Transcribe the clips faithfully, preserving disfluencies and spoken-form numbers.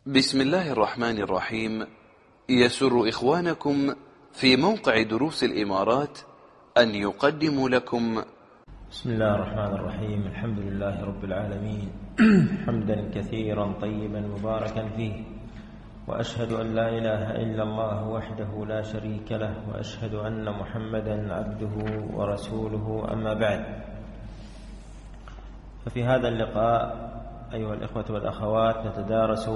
بسم الله الرحمن الرحيم. يسر إخوانكم في موقع دروس الإمارات أن يقدموا لكم بسم الله الرحمن الرحيم. الحمد لله رب العالمين حمدا كثيرا طيبا مباركا فيه، وأشهد أن لا إله إلا الله وحده لا شريك له، وأشهد أن محمدا عبده ورسوله. أما بعد، ففي هذا اللقاء أيها الإخوة والأخوات نتدارس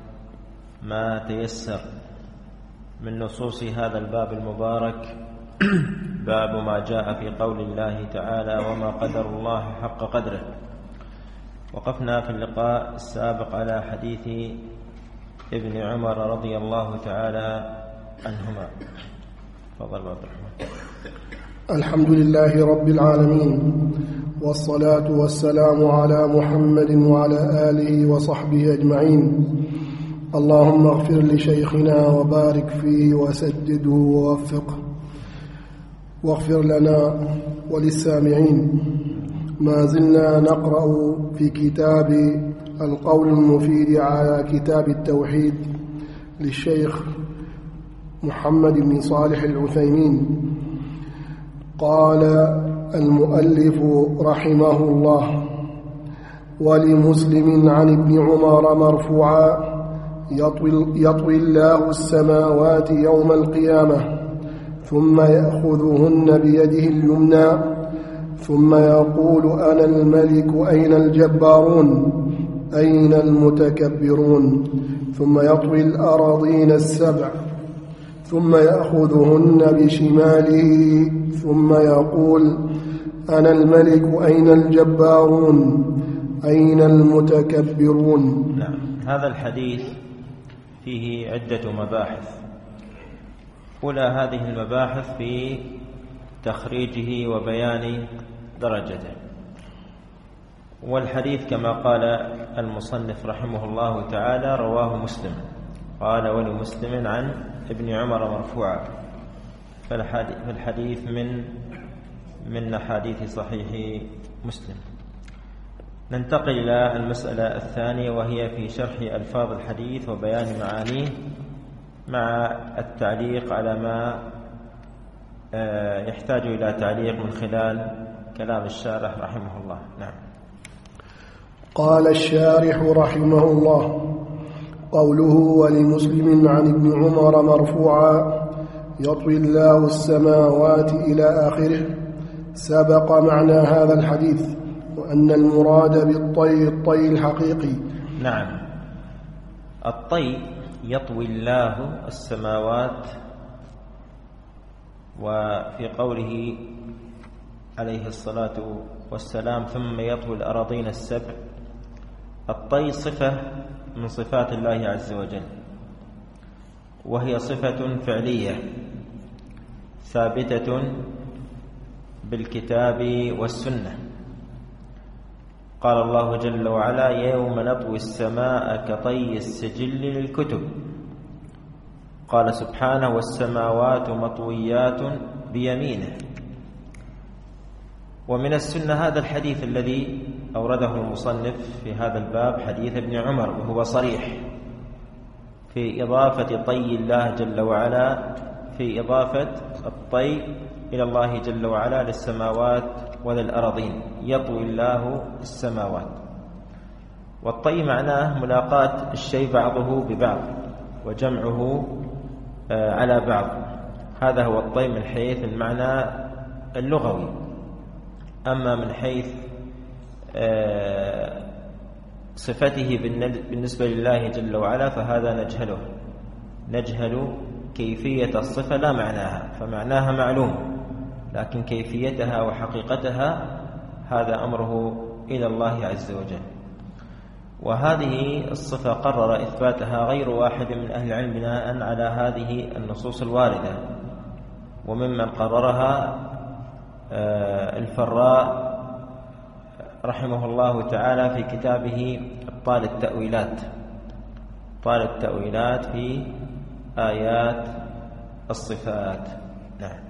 ما تيسر من نصوص هذا الباب المبارك، باب ما جاء في قول الله تعالى: وما قدر الله حق قدره. وقفنا في اللقاء السابق على حديث ابن عمر رضي الله تعالى عنهما. تفضل عبد الرحمن. الحمد لله رب العالمين، والصلاة والسلام على محمد وعلى آله وصحبه أجمعين. اللهم اغفر لشيخنا وبارك فيه وسدده ووفقه، واغفر لنا وللسامعين. ما زلنا نقرأ في كتاب القول المفيد على كتاب التوحيد للشيخ محمد بن صالح العثيمين. قال المؤلف رحمه الله: ولمسلم عن ابن عمر مرفوعا: يطوي, يطوي الله السماوات يوم القيامة ثم يأخذهن بيده اليمنى ثم يقول: أنا الملك أين الجبارون أين المتكبرون. ثم يطوي الأراضين السبع ثم يأخذهن بشماله ثم يقول: أنا الملك أين الجبارون أين المتكبرون. نعم، هذا الحديث فيه عدة مباحث. أولى هذه المباحث في تخريجه وبيان درجته. والحديث كما قال المصنف رحمه الله تعالى رواه مسلم، قال: ولمسلم عن ابن عمر مرفوعا. فالحديث من من أحاديث صحيح مسلم. ننتقل إلى المسألة الثانية، وهي في شرح ألفاظ الحديث وبيان معانيه مع التعليق على ما يحتاج إلى تعليق من خلال كلام الشارح رحمه الله. نعم. قال الشارح رحمه الله: قوله ولمسلم عن ابن عمر مرفوعا: يطوي الله السماوات إلى آخره، سبق معنى هذا الحديث، وأن المراد بالطي الطي الحقيقي. نعم، الطي يطوي الله السماوات. وفي قوله عليه الصلاة والسلام: ثم يطوي الأراضين السبع، الطي صفة من صفات الله عز وجل، وهي صفة فعلية ثابتة بالكتاب والسنة. قال الله جل وعلا: يوم نطوي السماء كطي السجل للكتب. قال سبحانه: والسماوات مطويات بيمينه. ومن السنة هذا الحديث الذي أورده المصنف في هذا الباب، حديث ابن عمر، وهو صريح في إضافة طي الله جل وعلا، في إضافة الطي إلى الله جل وعلا للسماوات وللأراضين. يطوي الله السماوات. والطي معناه ملاقاة الشيء بعضه ببعض وجمعه على بعض. هذا هو الطي من حيث المعنى اللغوي. أما من حيث صفته بالنسبة لله جل وعلا فهذا نجهله، نجهل كيفية الصفة لا معناها، فمعناها معلوم، لكن كيفيتها وحقيقتها هذا أمره إلى الله عز وجل. وهذه الصفة قرر إثباتها غير واحد من أهل العلم بناء على هذه النصوص الواردة. وممن قررها الفراء رحمه الله تعالى في كتابه أبطال التأويلات، أبطال التأويلات في آيات الصفات. نعم.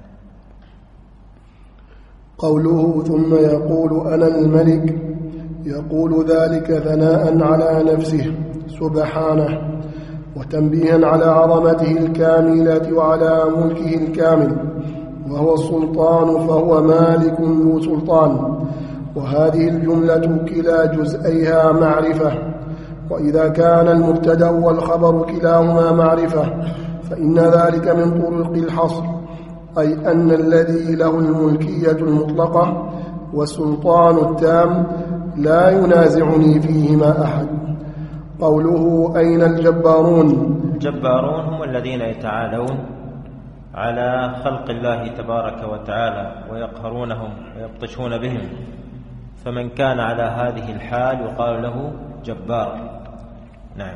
قوله ثم يقول أنا الملك، يقول ذلك ثناء على نفسه سبحانه، وتنبيها على عظمته الكاملة وعلى ملكه الكامل. وهو السلطان فهو مالك ذو سلطان. وهذه الجملة كلا جزئيها معرفة. وإذا كان المبتدأ والخبر كلاهما معرفة فإن ذلك من طرق الحصر، أي أن الذي له الملكية المطلقة والسلطان التام لا ينازعني فيهما أحد. قوله أين الجبارون؟ الجبارون هم الذين يتعالون على خلق الله تبارك وتعالى ويقهرونهم ويبطشون بهم، فمن كان على هذه الحال يقال له جبار. نعم.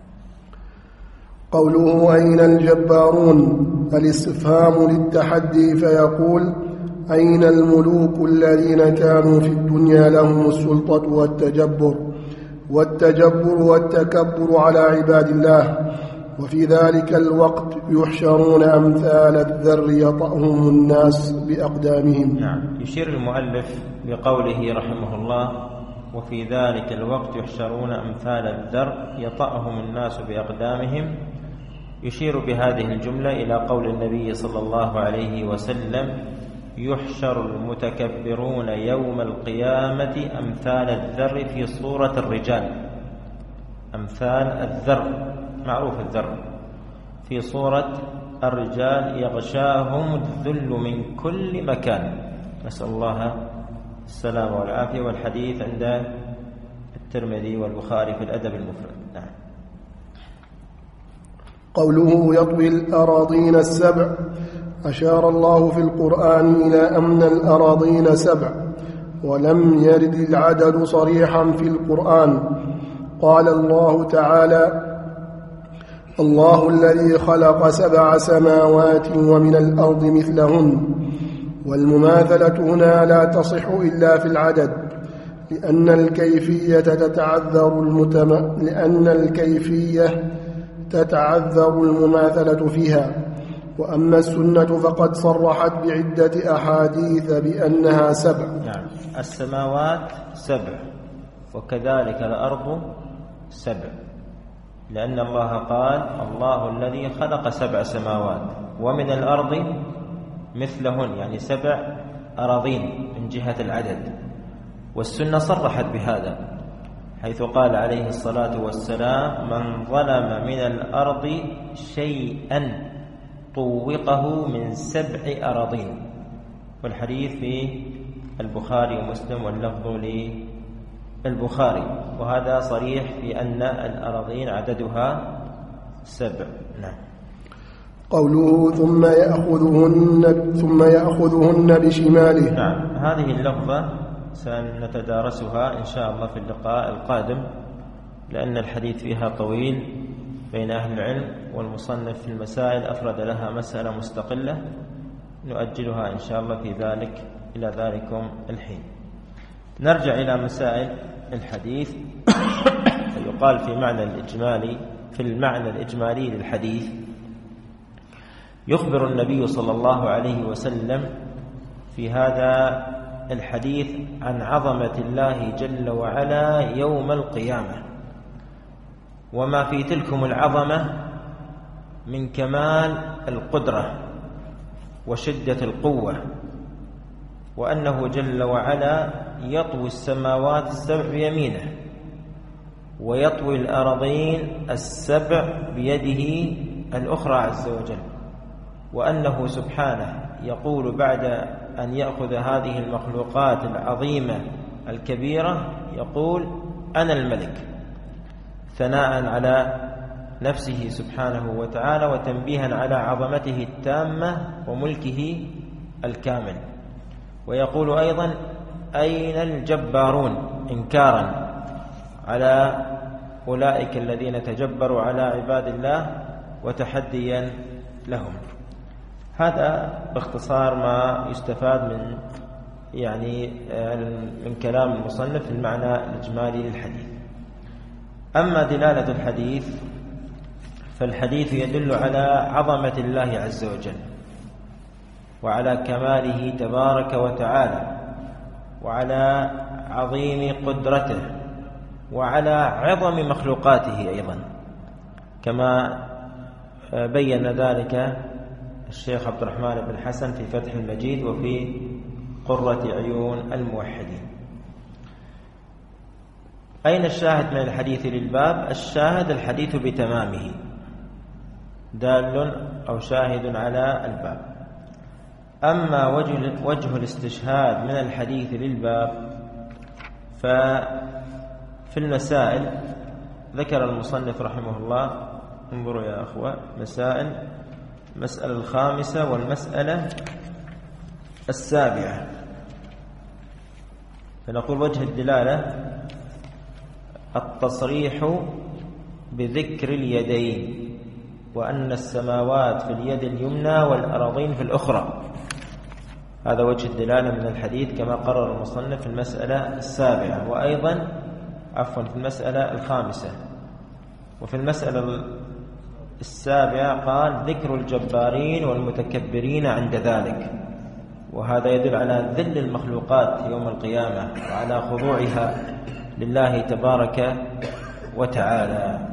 قوله أين الجبارون الاستفهام للتحدي، فيقول أين الملوك الذين كانوا في الدنيا لهم السلطة والتجبر والتجبر والتكبر على عباد الله، وفي ذلك الوقت يحشرون أمثال الذر يطأهم الناس بأقدامهم. نعم. يشير المؤلف بقوله رحمه الله وفي ذلك الوقت يحشرون أمثال الذر يطأهم الناس بأقدامهم، يشير بهذه الجملة إلى قول النبي صلى الله عليه وسلم يحشر المتكبرون يوم القيامة أمثال الذر في صورة الرجال. أمثال الذر، معروف الذر، في صورة الرجال يغشاهم الذل من كل مكان، نسأل الله السلامة والعافية. والحديث عند الترمذي والبخاري في الأدب المفرد. نعم. قوله يطوي الأراضين السبع، أشار الله في القرآن إلى أن الأراضين سبع، ولم يرد العدد صريحا في القرآن. قال الله تعالى الله الذي خلق سبع سماوات ومن الأرض مثلهن، والمماثلة هنا لا تصح إلا في العدد، لأن الكيفية تتعذر المتم... لأن الكيفية تتعذر المماثلة فيها. وأما السنة فقد صرحت بعدة أحاديث بأنها سبع. نعم. السماوات سبع، وكذلك الأرض سبع، لأن الله قال الله الذي خلق سبع سماوات ومن الأرض مثلهن، يعني سبع أراضين من جهة العدد. والسنة صرحت بهذا حيث قال عليه الصلاة والسلام من ظلم من الأرض شيئا طوقه من سبع أراضين، والحديث في البخاري ومسلم واللفظ للبخاري، وهذا صريح في أن الأراضين عددها سبع. نعم. قوله ثم يأخذهن ثم يأخذهن بشماله. نعم. هذه اللفظة سنتدارسها إن شاء الله في اللقاء القادم، لأن الحديث فيها طويل بين أهل العلم، والمصنف في المسائل أفرد لها مسألة مستقلة نؤجلها إن شاء الله في ذلك إلى ذلكم الحين. نرجع إلى مسائل الحديث. يقال في معنى الإجمالي في المعنى الإجمالي للحديث يخبر النبي صلى الله عليه وسلم في هذا الحديث عن عظمة الله جل وعلا يوم القيامة، وما في تلكم العظمة من كمال القدرة وشدة القوة، وأنه جل وعلا يطوي السماوات السبع بيمينه ويطوي الأراضين السبع بيده الأخرى عز وجل، وأنه سبحانه يقول بعد أن يأخذ هذه المخلوقات العظيمة الكبيرة يقول أنا الملك، ثناء على نفسه سبحانه وتعالى وتنبيها على عظمته التامة وملكه الكامل. ويقول أيضا أين الجبارون، إنكارا على أولئك الذين تجبروا على عباد الله وتحديا لهم. هذا باختصار ما يستفاد من يعني من كلام المصنف في المعنى الإجمالي للحديث. أما دلالة الحديث فالحديث يدل على عظمة الله عز وجل وعلى كماله تبارك وتعالى وعلى عظيم قدرته وعلى عظم مخلوقاته أيضا. كما بين ذلك الشيخ عبد الرحمن بن حسن في فتح المجيد وفي قرة عيون الموحدين. أين الشاهد من الحديث للباب؟ الشاهد الحديث بتمامه دال أو شاهد على الباب. أما وجه, وجه الاستشهاد من الحديث للباب ففي المسائل ذكر المصنف رحمه الله، انظروا يا أخوة، مسائل، المسألة الخامسة والمسألة السابعة. فنقول وجه الدلالة التصريح بذكر اليدين، وأن السماوات في اليد اليمنى والأراضين في الأخرى، هذا وجه الدلالة من الحديث كما قرر المصنف في المسألة السابعة، وأيضا عفوا في المسألة الخامسة. وفي المسألة السابعة قال ذكر الجبارين والمتكبرين عند ذلك، وهذا يدل على ذل المخلوقات يوم القيامة وعلى خضوعها لله تبارك وتعالى.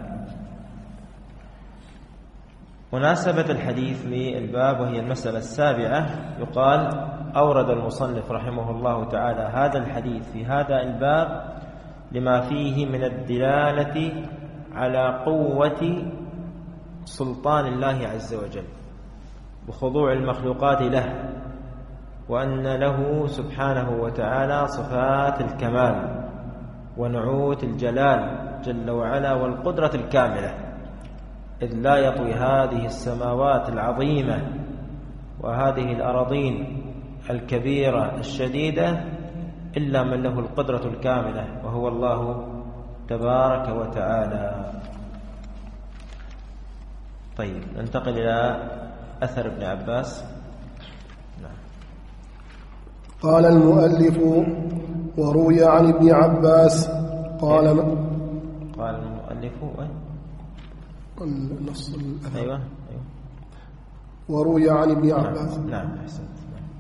مناسبة الحديث للباب وهي المسألة السابعة، يقال أورد المصنف رحمه الله تعالى هذا الحديث في هذا الباب لما فيه من الدلالة على قوة سلطان الله عز وجل وخضوع المخلوقات له، وأن له سبحانه وتعالى صفات الكمال ونعوت الجلال جل وعلا والقدرة الكاملة، إذ لا يطوي هذه السماوات العظيمة وهذه الأراضين الكبيرة الشديدة إلا من له القدرة الكاملة وهو الله تبارك وتعالى. طيب ننتقل إلى أثر ابن عباس. نعم. قال المؤلف وروي عن ابن عباس قال قال المؤلف النص الأثر. أيوة. أيوة. وروي عن ابن عباس. نعم, نعم. أحسنت.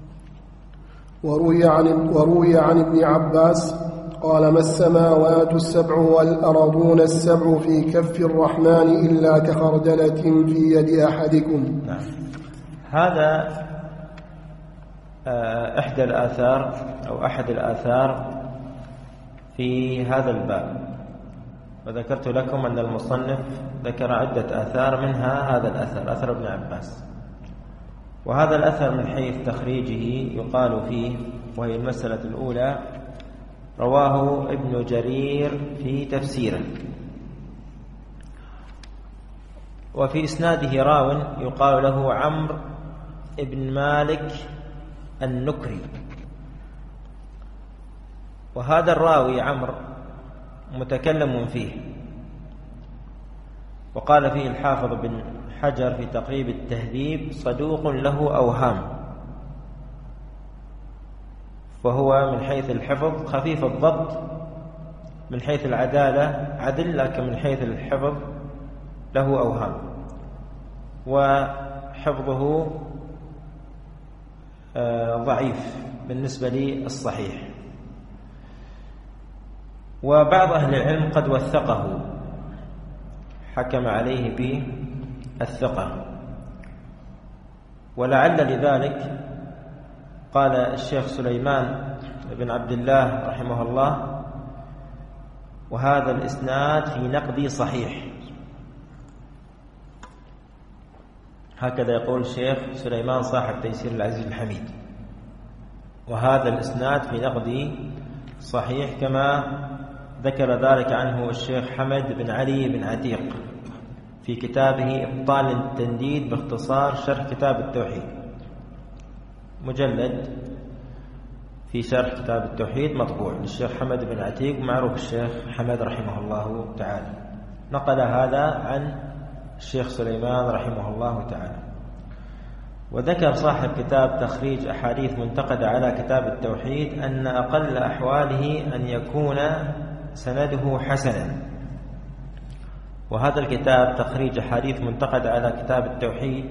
وروي عن وروي عن ابن عباس قال ما السماوات السبع والأرضون السبع في كف الرحمن إلا كخردلة في يد أحدكم. نعم. هذا إحدى الآثار أو أحد الآثار في هذا الباب، وذكرت لكم أن المصنف ذكر عدة آثار منها هذا الأثر، أثر ابن عباس. وهذا الأثر من حيث تخريجه يقال فيه، وهي المسألة الأولى، رواه ابن جرير في تفسيره، وفي إسناده راو يقال له عمرو ابن مالك النكري، وهذا الراوي عمرو متكلم فيه، وقال فيه الحافظ بن حجر في تقريب التهذيب صدوق له أوهام، فهو من حيث الحفظ خفيف الضبط، من حيث العدالة عدل، لكن من حيث الحفظ له أوهام، وحفظه ضعيف بالنسبة للصحيح. وبعض أهل العلم قد وثقه، حكم عليه بالثقة، ولعل لذلك قال الشيخ سليمان بن عبد الله رحمه الله وهذا الإسناد في نقدي صحيح، هكذا يقول الشيخ سليمان صاحب تيسير العزيز الحميد، وهذا الإسناد في نقدي صحيح، كما ذكر ذلك عنه الشيخ حمد بن علي بن عتيق في كتابه إبطال التنديد باختصار شرح كتاب التوحيد، مجلد في شرح كتاب التوحيد مطبوع للشيخ حمد بن عتيق، معروف الشيخ حمد رحمه الله تعالى، نقل هذا عن الشيخ سليمان رحمه الله تعالى. وذكر صاحب كتاب تخريج أحاديث منتقدة على كتاب التوحيد أن أقل أحواله أن يكون سنده حسنا، وهذا الكتاب تخريج أحاديث منتقدة على كتاب التوحيد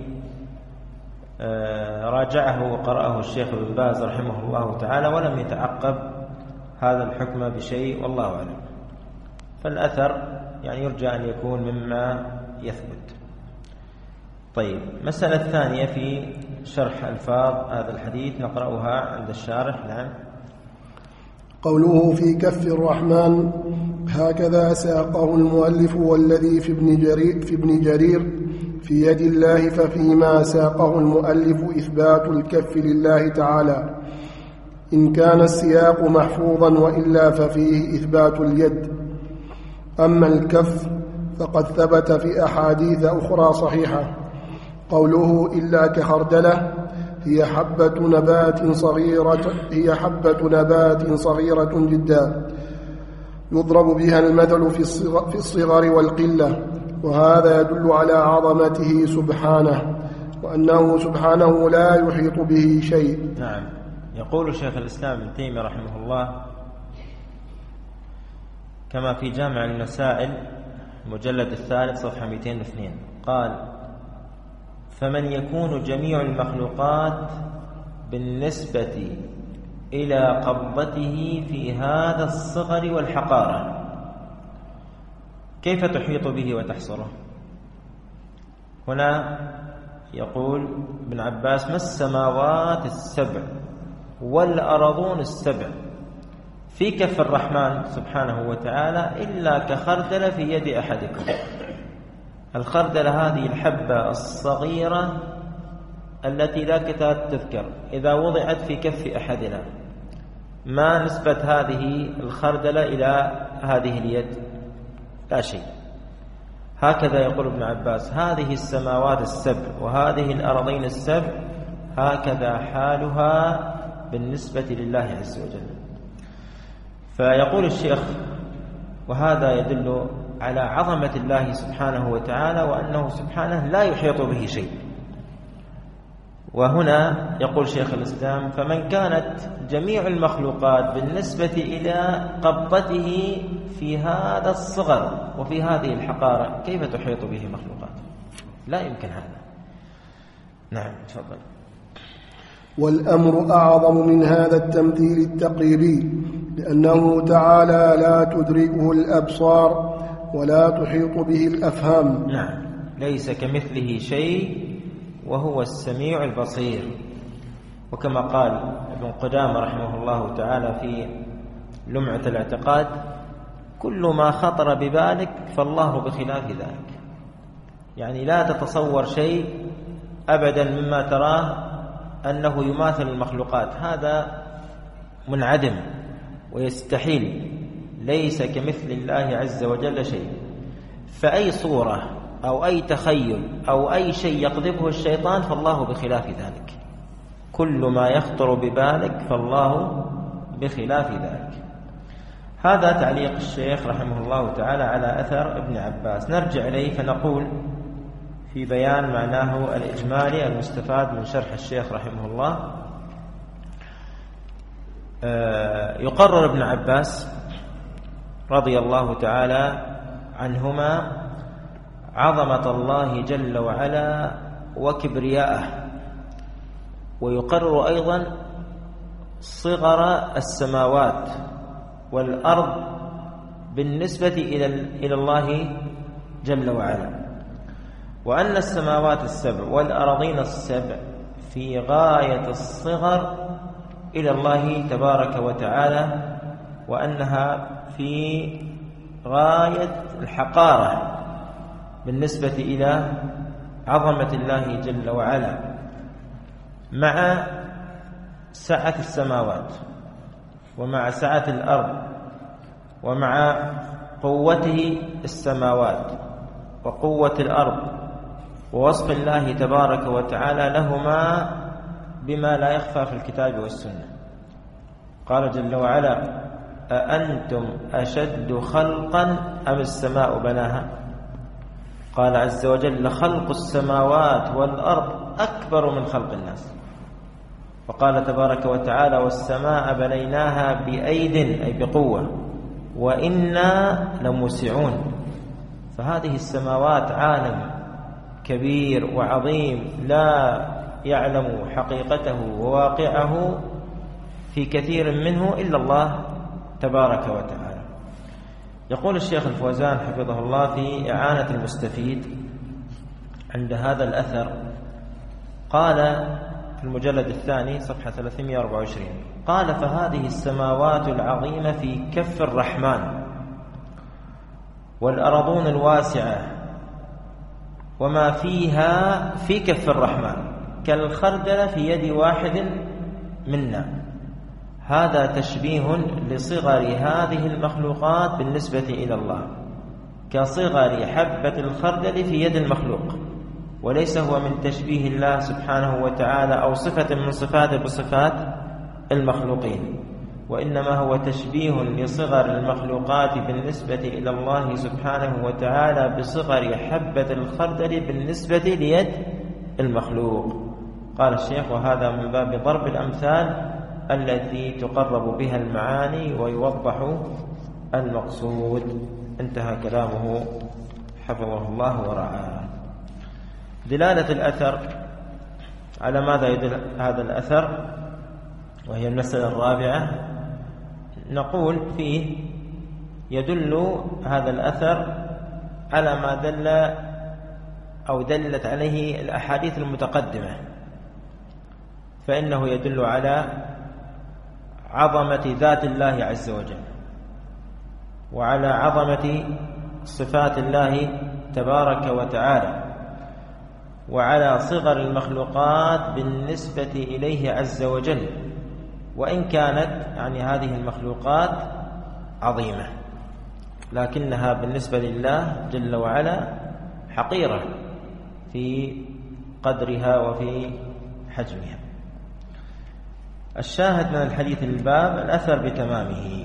راجعه وقرأه الشيخ ابن باز رحمه الله تعالى، ولم يتعقب هذا الحكم بشيء والله أعلم. فالأثر يعني يرجى أن يكون مما يثبت. طيب، المسألة الثانية في شرح ألفاظ هذا الحديث نقرأها عند الشارح. نعم. قوله في كف الرحمن هكذا ساقه المؤلف، والذي في ابن جرير في ابن جرير في يد الله، ففيما ساقه المؤلف إثبات الكف لله تعالى إن كان السياق محفوظا، وإلا ففيه إثبات اليد. أما الكف فقد ثبت في أحاديث أخرى صحيحة. قوله إلا كخردلة هي حبة نبات صغيرة هي حبة نبات صغيرة جدا يضرب بها المثل في الصغر والقلة، وهذا يدل على عظمته سبحانه، وأنه سبحانه لا يحيط به شيء. نعم. يقول شيخ الإسلام ابن تيمية رحمه الله كما في جامع المسائل المجلد الثالث صفحة مئتين واثنين، قال: فمن يكون جميع المخلوقات بالنسبة إلى قبضته في هذا الصغر والحقارة، كيف تحيط به وتحصره؟ هنا يقول ابن عباس: ما السماوات السبع والأرضون السبع في كف الرحمن سبحانه وتعالى إلا كخردلة في يد أحدكم. الخردلة هذه الحبة الصغيرة التي لا كتاب تذكر، إذا وضعت في كف أحدنا ما نسبة هذه الخردلة إلى هذه اليد؟ لا شيء. هكذا يقول ابن عباس: هذه السماوات السبع وهذه الأرضين السبع هكذا حالها بالنسبة لله عز وجل. فيقول الشيخ: وهذا يدل على عظمة الله سبحانه وتعالى، وأنه سبحانه لا يحيط به شيء. وهنا يقول شيخ الإسلام: فمن كانت جميع المخلوقات بالنسبة إلى قبضته في هذا الصغر وفي هذه الحقارة، كيف تحيط به مخلوقات؟ لا يمكن هذا. نعم، تفضل. والأمر أعظم من هذا التمثيل التقريبي، لأنه تعالى لا تدركه الأبصار ولا تحيط به الأفهام. نعم، ليس كمثله شيء وهو السميع البصير. وكما قال ابن قدامة رحمه الله تعالى في لمعة الاعتقاد: كل ما خطر ببالك فالله بخلاف ذلك. يعني لا تتصور شيء أبدا مما تراه أنه يماثل المخلوقات، هذا منعدم ويستحيل. ليس كمثل الله عز وجل شيء. فأي صورة أو أي تخيل أو أي شيء يقذفه الشيطان فالله بخلاف ذلك. كل ما يخطر ببالك فالله بخلاف ذلك. هذا تعليق الشيخ رحمه الله تعالى على أثر ابن عباس. نرجع إليه فنقول في بيان معناه الإجمالي المستفاد من شرح الشيخ رحمه الله. يقرر ابن عباس رضي الله تعالى عنهما عظمة الله جل وعلا وكبرياءه، ويقرر أيضا صغر السماوات والأرض بالنسبة إلى الله جل وعلا، وأن السماوات السبع والأراضين السبع في غاية الصغر إلى الله تبارك وتعالى، وأنها في غاية الحقارة بالنسبة إلى عظمة الله جل وعلا، مع سعة السماوات ومع سعة الأرض ومع قوته السماوات وقوة الأرض ووصف الله تبارك وتعالى لهما بما لا يخفى في الكتاب والسنة. قال جل وعلا: أأنتم أشد خلقا أم السماء بناها؟ قال عز وجل: خلق السماوات والأرض أكبر من خلق الناس. وقال تبارك وتعالى: والسماء بنيناها بأيد أي بقوة وإنا لموسعون. فهذه السماوات عالم كبير وعظيم لا يعلم حقيقته وواقعه في كثير منه إلا الله تبارك وتعالى. يقول الشيخ الفوزان حفظه الله في إعانة المستفيد: عند هذا الأثر قال في المجلد الثاني صفحة ثلاثمائة وأربعة وعشرين قال: فهذه السماوات العظيمة في كف الرحمن، والأرضون الواسعة وما فيها في كف الرحمن كالخردل في يد واحد منا. هذا تشبيه لصغر هذه المخلوقات بالنسبة إلى الله كصغر حبة الخردل في يد المخلوق، وليس هو من تشبيه الله سبحانه وتعالى أو صفة من صفاته بصفات المخلوقين، وإنما هو تشبيه لصغر المخلوقات بالنسبة إلى الله سبحانه وتعالى بصغر حبة الخردل بالنسبة ليد المخلوق. قال الشيخ: وهذا من باب ضرب الأمثال التي تقرب بها المعاني ويوضح المقصود. انتهى كلامه حفظه الله ورعاه. دلالة الأثر على ماذا يدل هذا الأثر؟ وهي المسألة الرابعة. نقول فيه يدل هذا الأثر على ما دل أو دلت عليه الأحاديث المتقدمة، فإنه يدل على عظمة ذات الله عز وجل، وعلى عظمة صفات الله تبارك وتعالى، وعلى صغر المخلوقات بالنسبة إليه عز وجل، وإن كانت يعني هذه المخلوقات عظيمة، لكنها بالنسبة لله جل وعلا حقيرة في قدرها وفي حجمها. الشاهد من الحديث الباب الأثر بتمامه،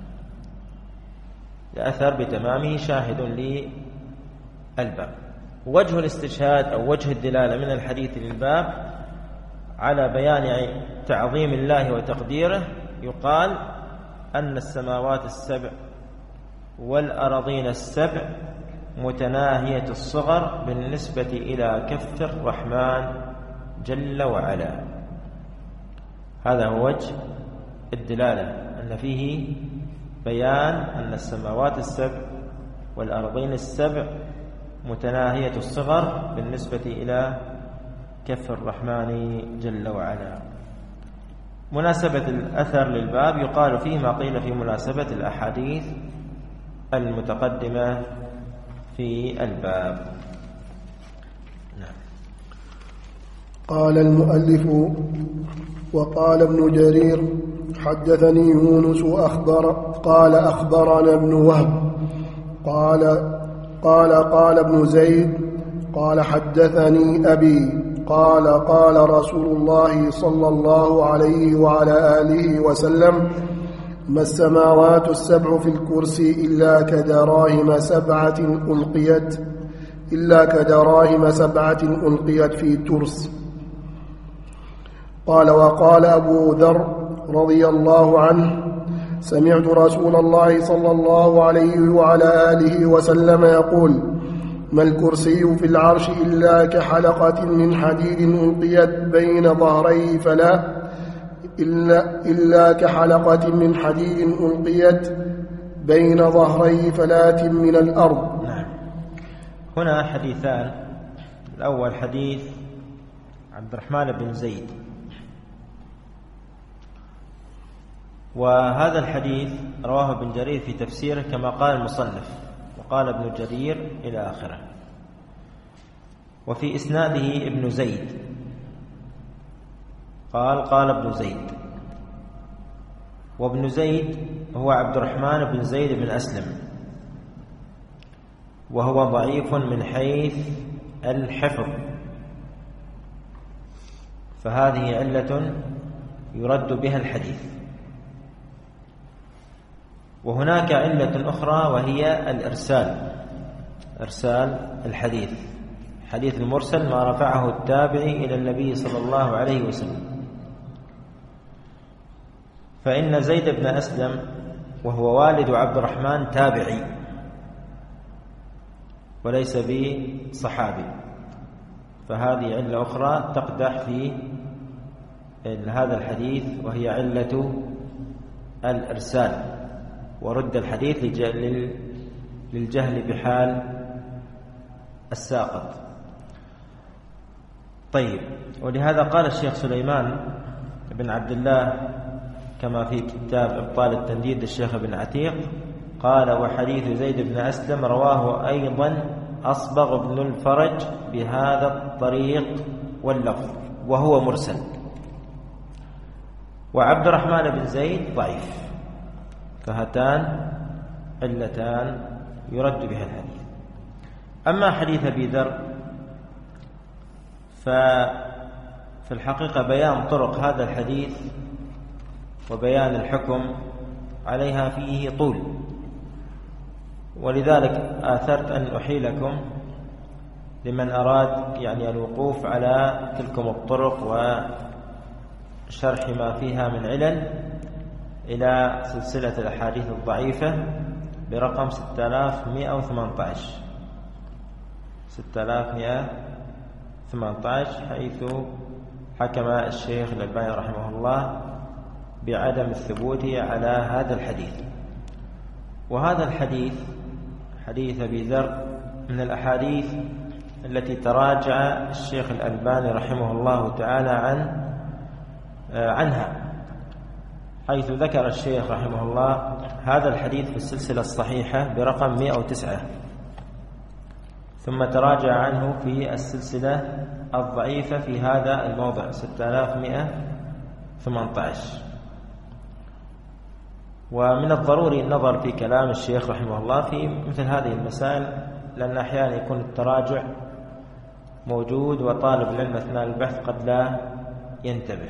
الأثر بتمامه شاهد للباب. وجه الاستشهاد أو وجه الدلالة من الحديث للباب على بيان تعظيم الله وتقديره يقال أن السماوات السبع والأراضين السبع متناهية الصغر بالنسبة إلى كف الرحمن جل وعلا. هذا هو وجه الدلالة، أن فيه بيان أن السماوات السبع والأرضين السبع متناهية الصغر بالنسبة إلى كف الرحمن جل وعلا. مناسبة الأثر للباب يقال فيه ما قيل في مناسبة الأحاديث المتقدمة في الباب. نعم. قال المؤلف: وقال ابن جرير: حدثني يونس أخبر قال أخبرنا ابن وهب قال قال قال ابن زيد قال حدثني أبي قال قال رسول الله صلى الله عليه وعلى آله وسلم: ما السماوات السبع في الكرسي إلا كدراهم سبعة ألقيت إلا كدراهم سبعة ألقيت في ترس. قال: وقال أبو ذر رضي الله عنه: سمعت رسول الله صلى الله عليه وعلى آله وسلم يقول: ما الكرسي في العرش إلا كحلقة من حديد ألقيت بين ظهريه فلا إلا, إلا كحلقة من حديد ألقيت بين ظهري فلاة من الأرض. نعم. هنا حديثان. الأول حديث عبد الرحمن بن زيد، وهذا الحديث رواه ابن جرير في تفسيره كما قال المصنف، وقال ابن جرير إلى آخره. وفي إسناده ابن زيد قال قال ابن زيد، وابن زيد هو عبد الرحمن بن زيد بن أسلم، وهو ضعيف من حيث الحفظ، فهذه علة يرد بها الحديث. وهناك علة أخرى وهي الإرسال، إرسال الحديث، حديث المرسل ما رفعه التابعي إلى النبي صلى الله عليه وسلم. فإن زيد بن أسلم وهو والد عبد الرحمن تابعي وليس بصحابي، فهذه علة أخرى تقدح في هذا الحديث، وهي علة الإرسال، ورد الحديث للجهل بحال الساقط. طيب، ولهذا قال الشيخ سليمان بن عبد الله كما في كتاب إبطال التنديد الشيخ بن عتيق قال: وحديث زيد بن أسلم رواه أيضا أصبغ بن الفرج بهذا الطريق واللفظ وهو مرسل، وعبد الرحمن بن زيد ضعيف، فهاتان علتان يرد بها الحديث. أما حديث أبي ذر ففي الحقيقة بيان طرق هذا الحديث وبيان الحكم عليها فيه طول، ولذلك آثرت أن أحيلكم لمن أراد يعني الوقوف على تلكم الطرق وشرح ما فيها من علل إلى سلسلة الأحاديث الضعيفة برقم ستة آلاف ومئة وثمانية عشر ستة آلاف ومئة وثمانية عشر، حيث حكم الشيخ الألباني رحمه الله بعدم الثبوت على هذا الحديث. وهذا الحديث حديث أبي ذر من الأحاديث التي تراجع الشيخ الألباني رحمه الله تعالى عن عنها، حيث ذكر الشيخ رحمه الله هذا الحديث في السلسلة الصحيحة برقم مئة وتسعة، ثم تراجع عنه في السلسلة الضعيفة في هذا الموضع ستة آلاف ومئة وثمانية عشر. ومن الضروري النظر في كلام الشيخ رحمه الله في مثل هذه المسائل، لأن أحيانا يكون التراجع موجود وطالب العلم أثناء البحث قد لا ينتبه.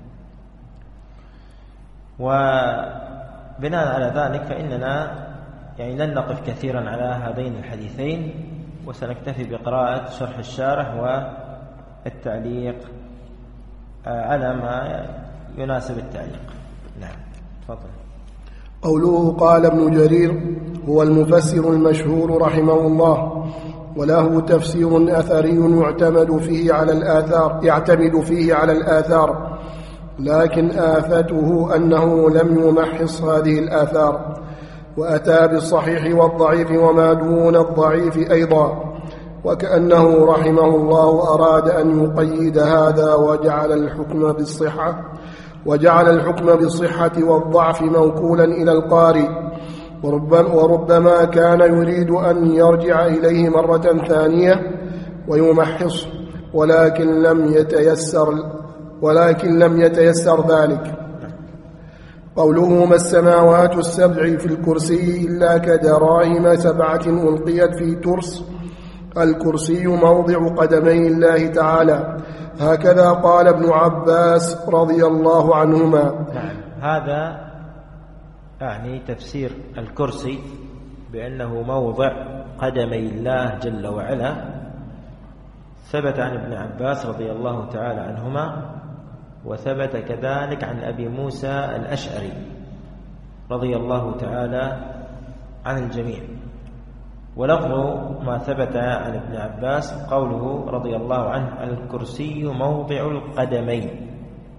وبناء على ذلك فإننا يعني لن نقف كثيرا على هذين الحديثين، وسنكتفي بقراءة شرح الشارح والتعليق على ما يناسب التعليق. نعم، تفضل. قوله قال ابن جرير هو المفسر المشهور رحمه الله، وله تفسير أثري يعتمد فيه على الآثار يعتمد فيه على الآثار، لكن آفته أنه لم يمحص هذه الآثار، وأتى بالصحيح والضعيف وما دون الضعيف أيضا، وكأنه رحمه الله أراد أن يقيد هذا وجعل الحكم بالصحة وجعل الحكم بالصحة والضعف موكولا إلى القارئ، وربما, وربما كان يريد أن يرجع إليه مرة ثانية ويمحص، ولكن لم يتيسر ولكن لم يتيسر ذلك. قوله ما السماوات السبع في الكرسي إلا كدراهم سبعة ألقيت في ترس، الكرسي موضع قدمي الله تعالى، هكذا قال ابن عباس رضي الله عنهما. نعم، هذا يعني تفسير الكرسي بأنه موضع قدمي الله جل وعلا، ثبت عن ابن عباس رضي الله تعالى عنهما، وثبت كذلك عن أبي موسى الأشعري رضي الله تعالى عن الجميع. ولفظ ما ثبت عن ابن عباس قوله رضي الله عنه الكرسي موضع القدمين،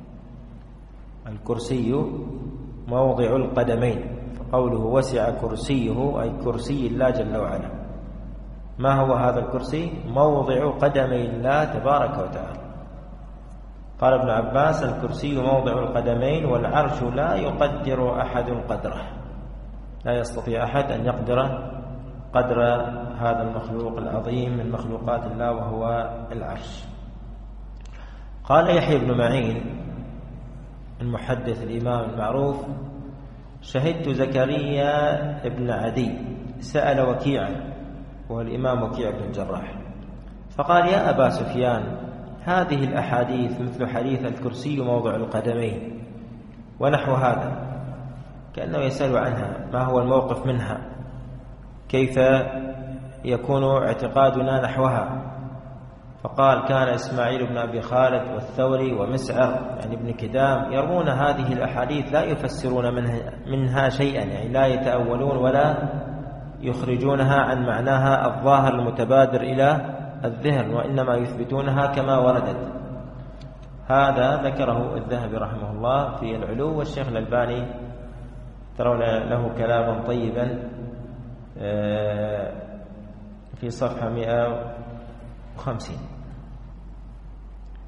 الكرسي موضع القدمين، فقوله وسع كرسيه أي كرسي الله جل وعلا. ما هو هذا الكرسي؟ موضع قدمي الله تبارك وتعالى. قال ابن عباس الكرسي موضع القدمين، والعرش لا يقدر أحد قدره، لا يستطيع أحد أن يقدر قدر هذا المخلوق العظيم من مخلوقات الله وهو العرش. قال يحيى بن معين المحدث الإمام المعروف شهدت زكريا بن عدي سأل وكيعا، وهو الإمام وكيع بن الجراح، فقال يا أبا سفيان هذه الأحاديث مثل حديث الكرسي موضع القدمين ونحو هذا، كأنه يسأل عنها ما هو الموقف منها، كيف يكون اعتقادنا نحوها. فقال كان إسماعيل بن أبي خالد والثوري ومسعر يعني ابن كدام يرون هذه الأحاديث لا يفسرون منها, منها شيئا، يعني لا يتأولون ولا يخرجونها عن معناها الظاهر المتبادر إلى الذهن، وإنما يثبتونها كما وردت. هذا ذكره الذهبي رحمه الله في العلو، والشيخ الألباني ترون له كلاما طيبا في صفحة مئة وخمسين.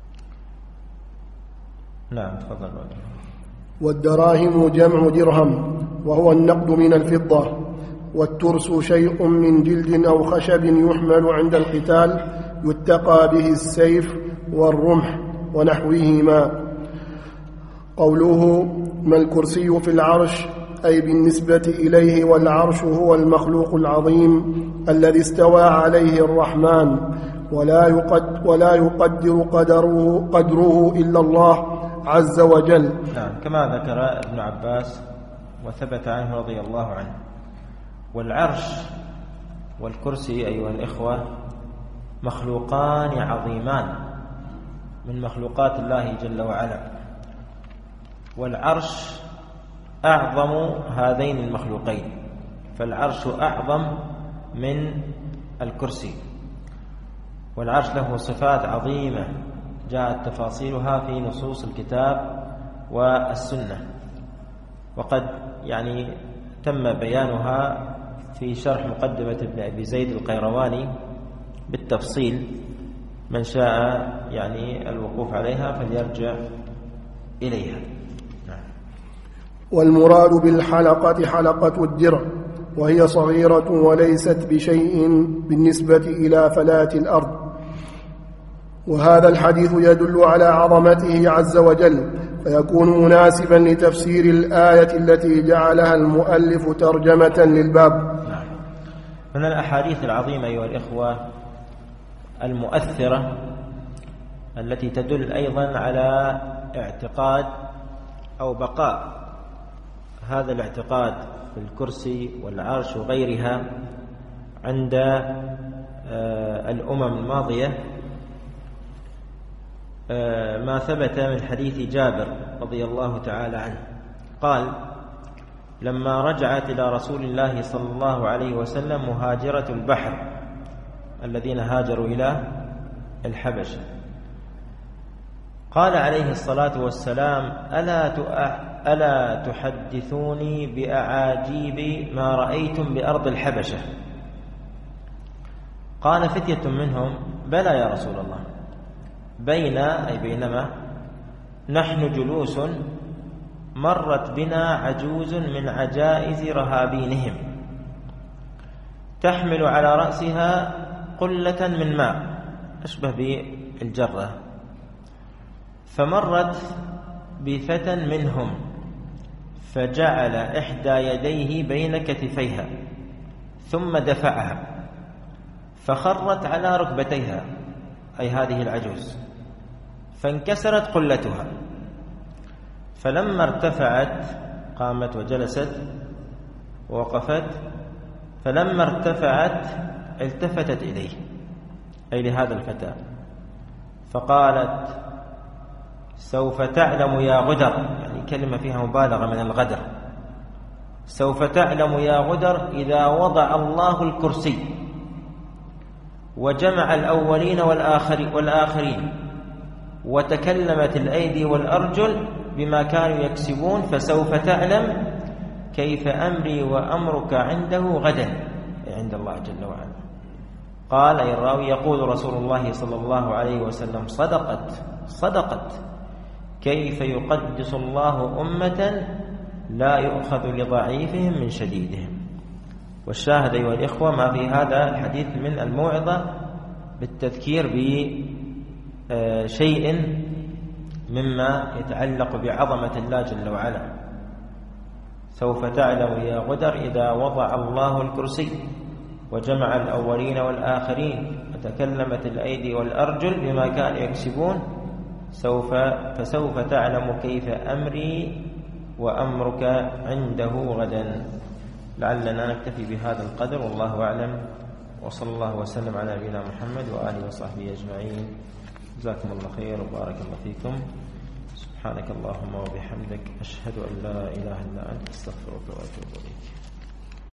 نعم تفضل. والدراهم جمع درهم وهو النقد من الفضة. والترس شيء من جلد أو خشب يحمل عند القتال يتقى به السيف والرمح ونحوهما. قوله ما الكرسي في العرش أي بالنسبة إليه، والعرش هو المخلوق العظيم الذي استوى عليه الرحمن ولا يقدر, ولا يقدر قدره, قدره إلا الله عز وجل. نعم كما ذكر ابن عباس وثبت عنه رضي الله عنه. والعرش والكرسي أيها الإخوة مخلوقان عظيمان من مخلوقات الله جل وعلا، والعرش أعظم هذين المخلوقين، فالعرش أعظم من الكرسي. والعرش له صفات عظيمة جاءت تفاصيلها في نصوص الكتاب والسنة، وقد يعني تم بيانها في شرح مقدمة ابن أبي زيد القيرواني بالتفصيل، من شاء يعني الوقوف عليها فليرجع إليها. والمراد بالحلقة حلقة الدرع، وهي صغيرة وليست بشيء بالنسبة إلى فلاة الأرض. وهذا الحديث يدل على عظمته عز وجل، فيكون مناسبا لتفسير الآية التي جعلها المؤلف ترجمة للباب. من الأحاديث العظيمة أيها الإخوة المؤثرة التي تدل أيضا على اعتقاد أو بقاء هذا الاعتقاد في الكرسي والعرش وغيرها عند الأمم الماضية، ما ثبت من حديث جابر رضي الله تعالى عنه قال: لما رجعت إلى رسول الله صلى الله عليه وسلم مهاجرة البحر الذين هاجروا إلى الحبشة، قال عليه الصلاة والسلام: ألا ألا تحدثوني بأعاجيب ما رأيتم بأرض الحبشة؟ قال فتية منهم: بلى يا رسول الله. بين أي بينما نحن جلوس مرت بنا عجوز من عجائز رهابينهم تحمل على رأسها قلة من ماء أشبه بالجرة، فمرت بفتى منهم فجعل إحدى يديه بين كتفيها ثم دفعها فخرت على ركبتيها أي هذه العجوز، فانكسرت قلتها، فلما ارتفعت قامت وجلست ووقفت، فلما ارتفعت التفتت إليه أي لهذا الفتى فقالت: سوف تعلم يا غدر، يعني كلمة فيها مبالغة من الغدر، سوف تعلم يا غدر إذا وضع الله الكرسي وجمع الأولين والآخرين وتكلمت الأيدي والأرجل بما كانوا يكسبون، فسوف تعلم كيف أمري وأمرك عنده غدا عند الله جل وعلا. قال أي الراوي: يقول رسول الله صلى الله عليه وسلم: صدقت صدقت كيف يقدس الله أمة لا يؤخذ لضعيفهم من شديدهم. والشاهد أيها الإخوة ما في هذا الحديث من الموعظة بالتذكير بشيء مما يتعلق بعظمة الله جل وعلا. سوف تعلم يا غدر إذا وضع الله الكرسي وجمع الأولين والآخرين وتكلمت الأيدي والأرجل بما كانوا يكسبون، سوف فسوف تعلم كيف أمري وأمرك عنده غدا. لعلنا نكتفي بهذا القدر والله أعلم، وصلى الله وسلم على نبينا محمد وآله وصحبه أجمعين. جزاكم الله خير وبارك الله فيكم. سبحانك اللهم وبحمدك أشهد أن لا إله إلا أنت أستغفرك وأتوب إليك.